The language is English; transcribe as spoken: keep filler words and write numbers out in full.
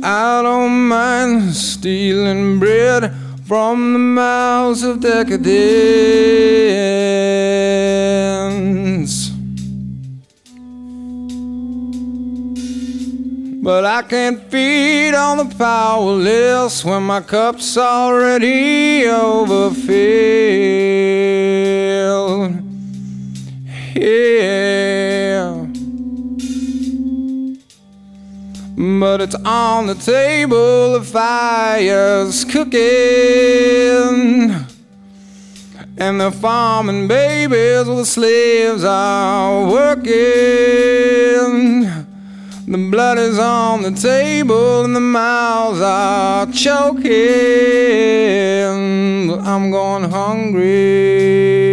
I don't mind stealing bread from the mouths of decadence, but I can't feed on the powerless when my cup's already overfilled. Yeah, but it's on the table, the fire's cooking, and the farming babies with the slaves are working. The blood is on the table and the mouths are choking, but I'm going hungry.